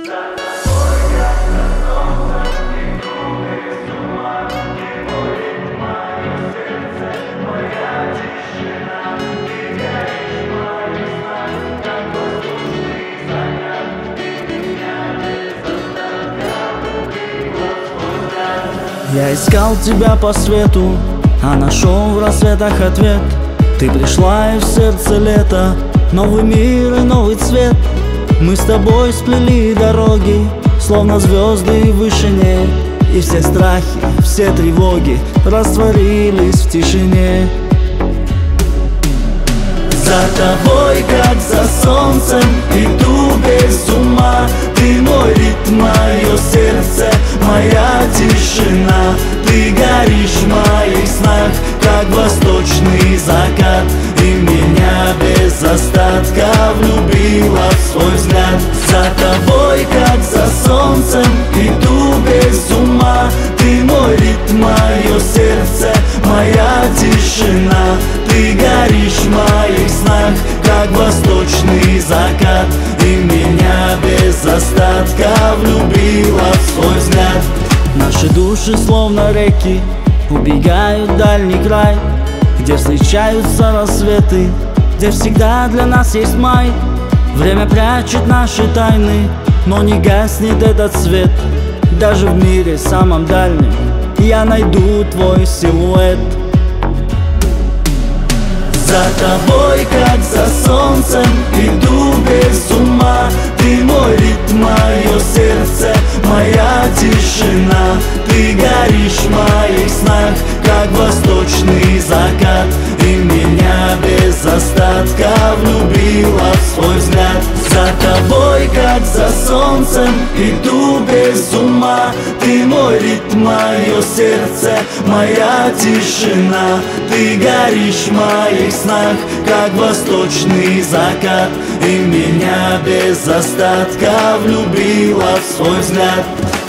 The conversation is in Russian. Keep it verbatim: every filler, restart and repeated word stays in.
Я искал тебя по свету, а нашел в рассветах ответ. Ты пришла, и в сердце лето, новый мир и новый цвет. Мы с тобой сплели дороги, словно звезды в вышине, и все страхи, все тревоги растворились в тишине. За тобой, как за солнцем, иду без ума. Ты мой ритм, мое сердце, моя тишина. Ты горишь в моих снах, как восточный закат, и меня без остатка влюбила в свой взгляд. За тобой, как за солнцем, иду без ума. Ты мой ритм, мое сердце, моя тишина. Ты горишь в моих снах, как восточный закат, и меня без остатка влюбила в свой взгляд. Наши души словно реки убегают в дальний край, где встречаются рассветы, где всегда для нас есть май. Время прячет наши тайны, но не гаснет этот свет. Даже в мире самом дальнем я найду твой силуэт. За тобой, как за солнцем, иду без ума. Ты мой ритм, мое сердце, моя тишина. Ты горишь в моих снах, как восточный закат, и меня без остатка влюбила в свой взгляд. За тобой, как за солнцем, иду без ума. Ты мой ритм, мое сердце, моя тишина. Ты горишь в моих снах, как восточный закат, и меня без остатка влюбила в свой взгляд.